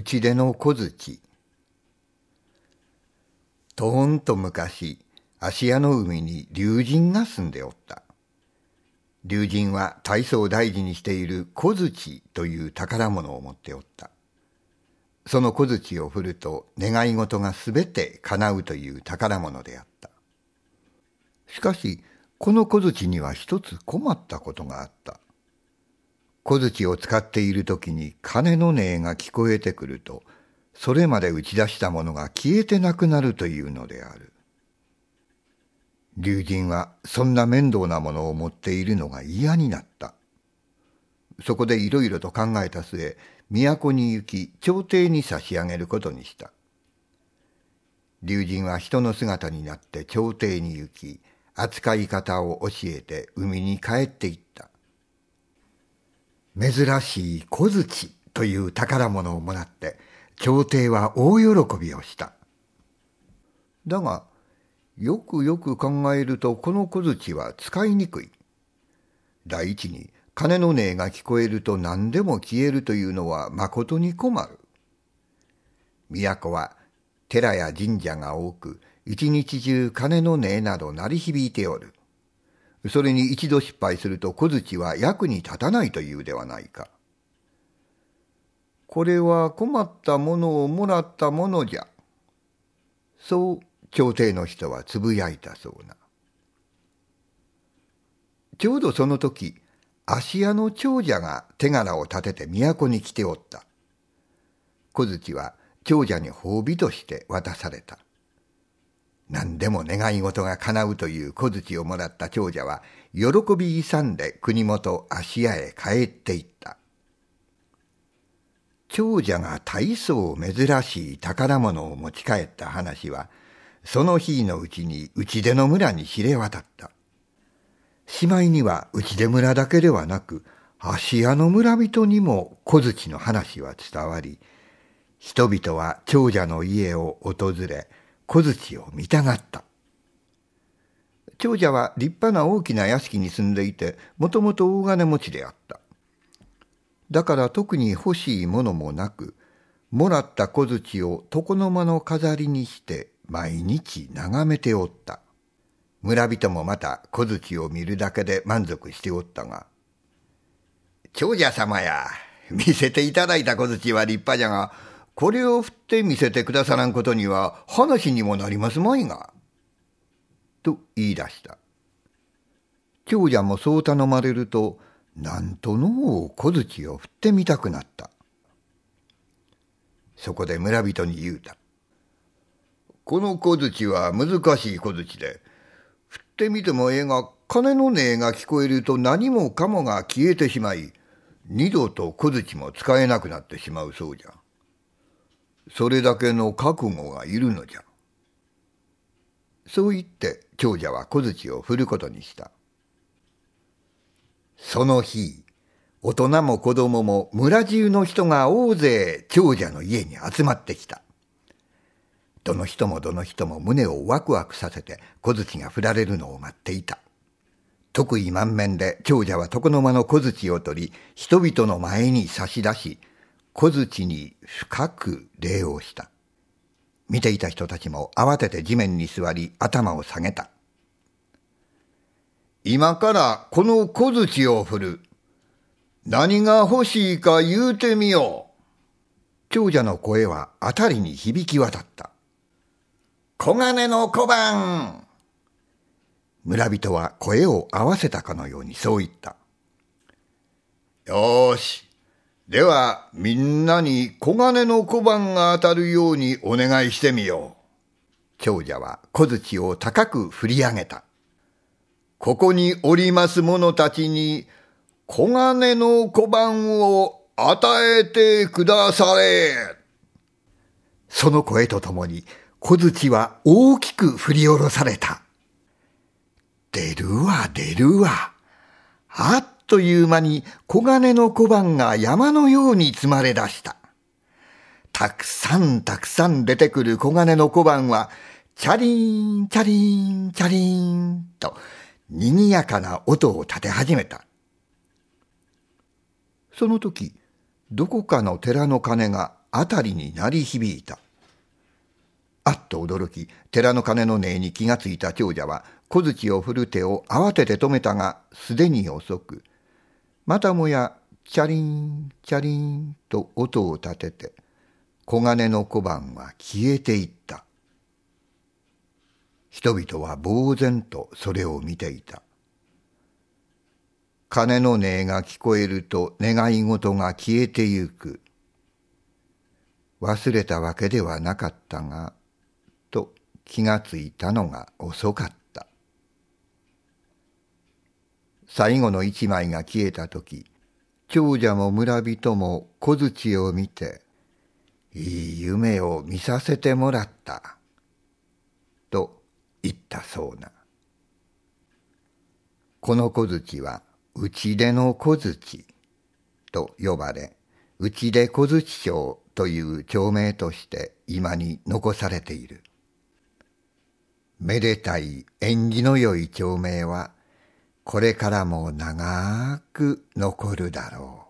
ち出の小槌。とーんと昔、芦屋の海に龍神が住んでおった。龍神は大層大事にしている小槌という宝物を持っておった。その小槌を振ると願い事がすべて叶うという宝物であった。しかし、この小槌には一つ困ったことがあった。小槌を使っているときに鐘の音が聞こえてくると、それまで打ち出したものが消えてなくなるというのである。龍神はそんな面倒なものを持っているのが嫌になった。そこでいろいろと考えた末、都に行き朝廷に差し上げることにした。龍神は人の姿になって朝廷に行き、扱い方を教えて海に帰っていった。珍しい小槌という宝物をもらって、朝廷は大喜びをした。だが、よくよく考えるとこの小槌は使いにくい。第一に、鐘の音が聞こえると何でも消えるというのはまことに困る。都は寺や神社が多く、一日中鐘の音など鳴り響いておる。それに一度失敗すると小槌は役に立たないというではないか。これは困ったものをもらったものじゃ。そう朝廷の人はつぶやいたそうな。ちょうどその時、芦屋の長者が手柄を立てて都に来ておった。小槌は長者に褒美として渡された。何でも願い事が叶うという小槌をもらった長者は、喜び勇んで国元芦屋へ帰っていった。長者が大層珍しい宝物を持ち帰った話は、その日のうちに内出の村に知れ渡った。しまいには内出村だけではなく、芦屋の村人にも小槌の話は伝わり、人々は長者の家を訪れ、小槌を見たがった。長者は立派な大きな屋敷に住んでいて、もともと大金持ちであった。だから特に欲しいものもなく、もらった小槌を床の間の飾りにして毎日眺めておった。村人もまた小槌を見るだけで満足しておったが、長者様や、見せていただいた小槌は立派じゃが、これを振って見せてくださらんことには話にもなりますまいが。と言い出した。長者もそう頼まれると、なんとのう小槌を振ってみたくなった。そこで村人に言うた。この小槌は難しい小槌で、振ってみてもええが、鐘の音が聞こえると何もかもが消えてしまい、二度と小槌も使えなくなってしまうそうじゃ。それだけの覚悟がいるのじゃ。そう言って長者は小槌を振ることにした。その日、大人も子供も村中の人が大勢長者の家に集まってきた。どの人も胸をワクワクさせて小槌が振られるのを待っていた。得意満面で長者は床の間の小槌を取り、人々の前に差し出し、小槌に深く礼をした。見ていた人たちも慌てて地面に座り頭を下げた。今からこの小槌を振る。何が欲しいか言うてみよう。長者の声は辺りに響き渡った。黄金の小判。村人は声を合わせたかのようにそう言った。よーし。ではみんなに黄金の小判が当たるようにお願いしてみよう。長者は小槌を高く振り上げた。ここにおります者たちに黄金の小判を与えてくだされ。その声とともに小槌は大きく振り下ろされた。出るわ出るわ。あっという間に黄金の小判が山のように積まれ出した。たくさん出てくる黄金の小判は、チャリーンチャリーンチャリーンと賑やかな音を立て始めた。その時、どこかの寺の鐘が辺りに鳴り響いた。あっと驚き、寺の鐘の音に気がついた長者は、小槌を振る手を慌てて止めたが、すでに遅く。またもや、チャリン、チャリンと音を立てて、小金の小判は消えていった。人々は呆然とそれを見ていた。鐘の音が聞こえると願い事が消えてゆく。忘れたわけではなかったが、と気がついたのが遅かった。最後の一枚が消えたとき、長者も村人も小槌を見て、いい夢を見させてもらった、と言ったそうな。この小槌は、内出の小槌と呼ばれ、内出小槌町という町名として今に残されている。めでたい縁起の良い町名は、これからも長く残るだろう。